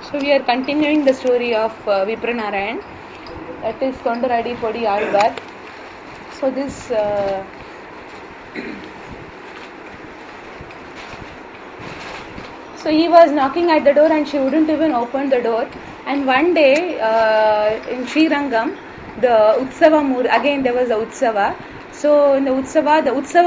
So we are continuing the story of Vipranarayan, that is Tondaradi Podi Alvar. So this so he was knocking at the door and she wouldn't even open the door. And one day in Srirangam, the Utsava Murti, again there was a Utsava. So in the Utsava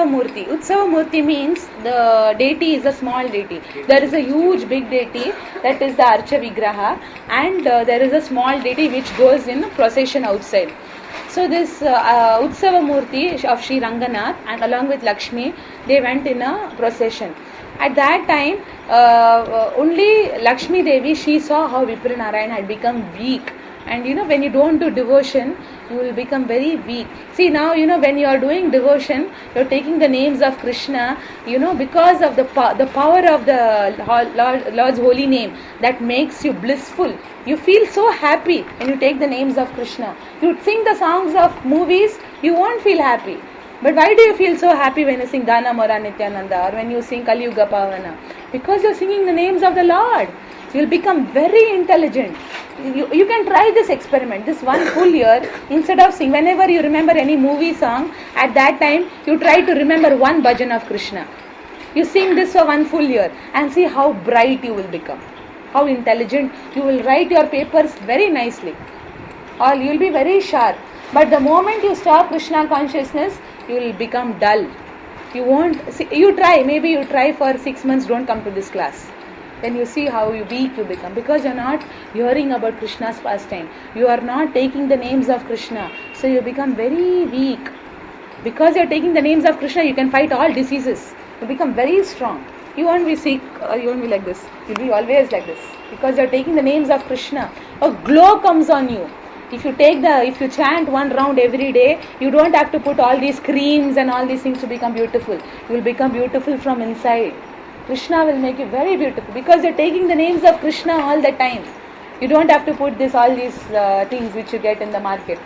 Murti means the deity is a small deity. There is a huge big deity, that is the Archa Vigraha, and there is a small deity which goes in procession outside. So this Utsava Murti of Sri Ranganath and along with Lakshmi, they went in a procession. At that time, only Lakshmi Devi, she saw how Vipranarayan had become weak. And when you don't do devotion, you will become very weak. See, now, when you are doing devotion, you are taking the names of Krishna, because of the power of the Lord's holy name, that makes you blissful. You feel so happy when you take the names of Krishna. You sing the songs of movies, you won't feel happy. But why do you feel so happy when you sing Dana Mora Nityananda or when you sing Kali Yuga Pavana? Because you are singing the names of the Lord. You will become very intelligent. You can try this experiment, this one full year, instead of singing, whenever you remember any movie song, at that time, you try to remember one bhajan of Krishna. You sing this for one full year and see how bright you will become, how intelligent. You will write your papers very nicely, or you will be very sharp. But the moment you stop Krishna consciousness, you will become dull. You won't see, you try for 6 months, don't come to this class. Then you see how weak you become, because you are not hearing about Krishna's pastime. You are not taking the names of Krishna, so you become very weak. Because you are taking the names of Krishna, you can fight all diseases. You become very strong. You won't be sick, or you won't be like this. You will be always like this, because you are taking the names of Krishna. A glow comes on you. If you chant one round every day, you don't have to put all these creams and all these things to become beautiful. You will become beautiful from inside. Krishna will make you very beautiful, because you are taking the names of Krishna all the time. You don't have to put all these things which you get in the market.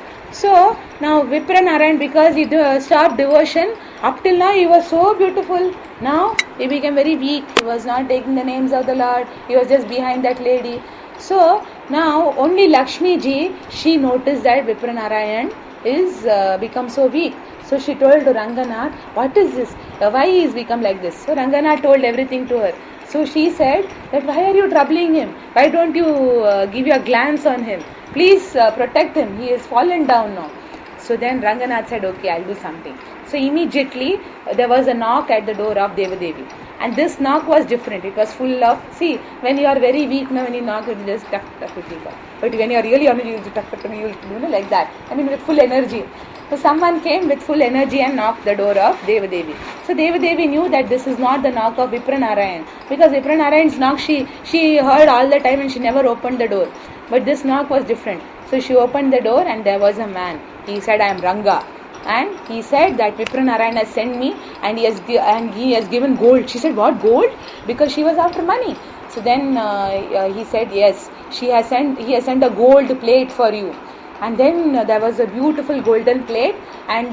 So now Vipranarayan, because he stopped devotion, up till now he was so beautiful. Now he became very weak. He was not taking the names of the Lord. He was just behind that lady. So now only Lakshmi ji, she noticed that Vipranarayan is become so weak. So she told to Ranganath, what is this? Why he is become like this? So Ranganath told everything to her. So she said that, why are you troubling him? Why don't you give your glance on him? Please protect him. He has fallen down now. So then Ranganath said, okay, I'll do something. So immediately there was a knock at the door of Devadevi. And this knock was different. It was full of, see, when you are very weak, when you knock, you just tuck quickly. But when you are really on it, you tuck, you will like that. I mean, with full energy. So someone came with full energy and knocked the door of Devadevi. So Devadevi knew that this is not the knock of Vipranarayan, because Vipranarayan's knock she heard all the time and she never opened the door. But this knock was different. So she opened the door and there was a man. He said, I am Ranga. And he said that Vipranarayan has sent me and he has given gold. She said, what, gold? Because she was after money. So then he said, yes, he has sent a gold plate for you. And then there was a beautiful golden plate, and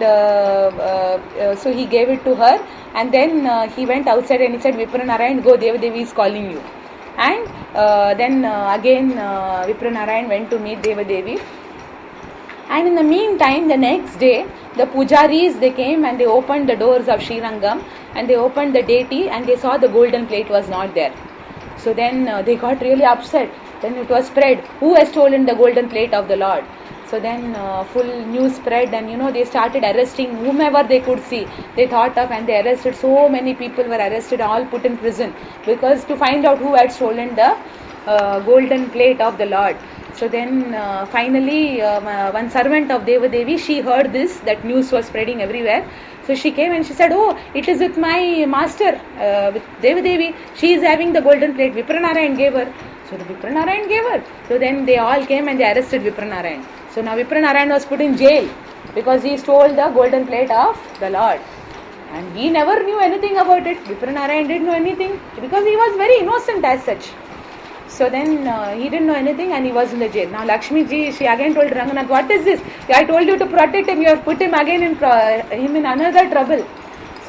so he gave it to her. And then he went outside and he said, Vipranarayan, go, Devadevi is calling you. And then again Vipranarayan went to meet Devadevi. And in the meantime, the next day, the pujaris, they came and they opened the doors of Srirangam, and they opened the deity and they saw the golden plate was not there. So then they got really upset. Then it was spread, who has stolen the golden plate of the Lord? So then full news spread, and they started arresting whomever they could see. They thought of, and they arrested, so many people were arrested, all put in prison, because to find out who had stolen the golden plate of the Lord. So then finally one servant of Devadevi, she heard this, that news was spreading everywhere. So she came and she said, oh, it is with my master, with Devadevi. She is having the golden plate. Vipranarayan gave her. So the Vipranarayan gave her. So then they all came and they arrested Vipranarayan. So now Vipranarayan was put in jail because he stole the golden plate of the Lord. And he never knew anything about it. Vipranarayan didn't know anything because he was very innocent as such. So then he didn't know anything and he was in the jail. Now Lakshmi ji, she again told Ranganath, what is this? I told you to protect him. You have put him again in another trouble. So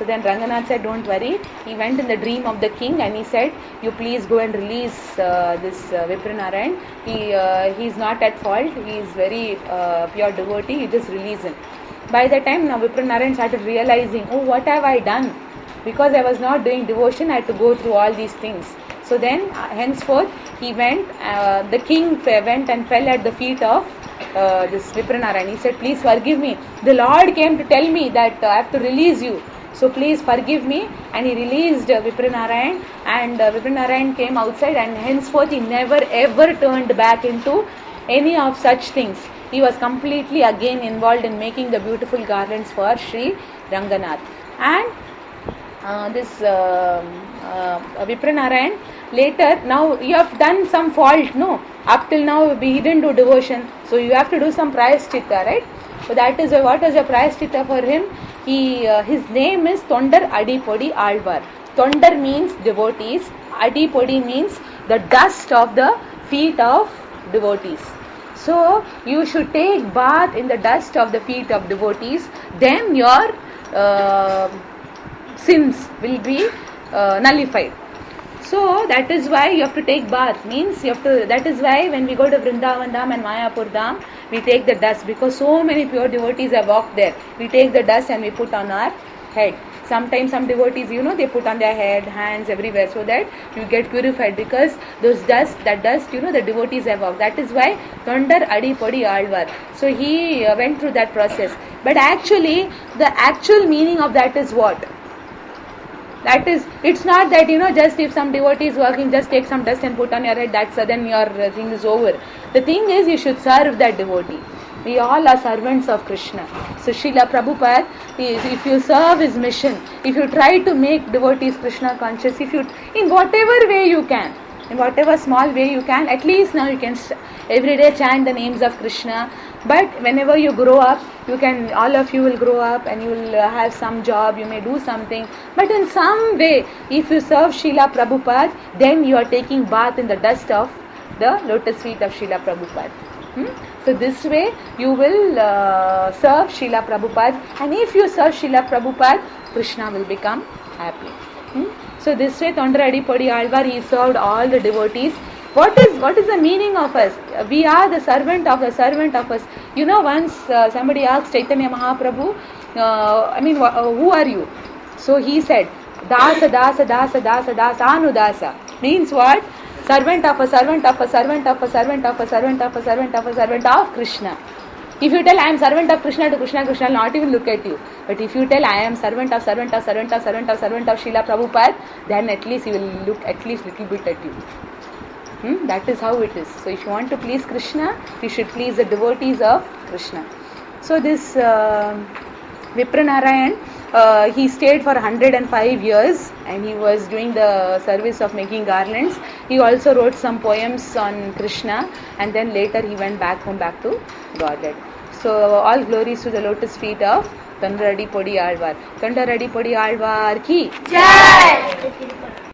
So then Ranganath said, don't worry. He went in the dream of the king and he said, you please go and release this Vipranarayan. He is not at fault. He is very pure devotee. You just release him. By the time now Vipranarayan started realizing, oh, what have I done? Because I was not doing devotion, I had to go through all these things. So then, henceforth, he went, the king went and fell at the feet of this Vipranarayan. He said, please forgive me. The Lord came to tell me that I have to release you. So please forgive me. And he released Vipranarayan. And Vipranarayan came outside, and henceforth he never ever turned back into any of such things. He was completely again involved in making the beautiful garlands for Sri Ranganath. And this Vipranarayan, later, now you have done some fault, no? Up till now he didn't do devotion, so you have to do some prayaschitta, right? So that is what was the prayaschitta for him? His name is Tondar Adipodi Alvar. Tondar means devotees, Adipodi means the dust of the feet of devotees. So you should take bath in the dust of the feet of devotees, then your sins will be nullified. So that is why you have to take bath. Means you have to. That is why when we go to Vrindavan Dham and Mayapur Dham, we take the dust, because so many pure devotees have walked there. We take the dust and we put on our head. Sometimes some devotees, they put on their head, hands, everywhere, so that you get purified, because that dust, the devotees have walked. That is why Tondar Adipodi Alvar. So he went through that process. But actually, the actual meaning of that is what? That is, it's not that, just if some devotee is working, just take some dust and put on your head, that's then your thing is over. The thing is, you should serve that devotee. We all are servants of Krishna. So Srila Prabhupada, if you serve his mission, if you try to make devotees Krishna conscious, in whatever way you can, in whatever small way you can, at least now you can every day chant the names of Krishna. But whenever you grow up, all of you will grow up and you will have some job, you may do something. But in some way, if you serve Srila Prabhupada, then you are taking bath in the dust of the lotus feet of Srila Prabhupada. So this way, you will serve Srila Prabhupada. And if you serve Srila Prabhupada, Krishna will become happy. So this way, Tondar Adipodi Alvar, he served all the devotees. What is the meaning of us? We are the servant of us. Once somebody asked Chaitanya Mahaprabhu, who are you? So he said, Dasa, Dasa, Dasa, Dasa, Dasa, Anudasa. Means what? Servant of Krishna. If you tell I am servant of Krishna to Krishna, Krishna will not even look at you. But if you tell I am servant of Srila Prabhupada, then at least he will look at least little bit at you. That is how it is. So if you want to please Krishna, you should please the devotees of Krishna. So this Vipranarayan, he stayed for 105 years and he was doing the service of making garlands. He also wrote some poems on Krishna, and then later he went back to Godhead. So all glories to the lotus feet of Tondar Adipodi Alvar. Tondar Adipodi Alvar ki Jai!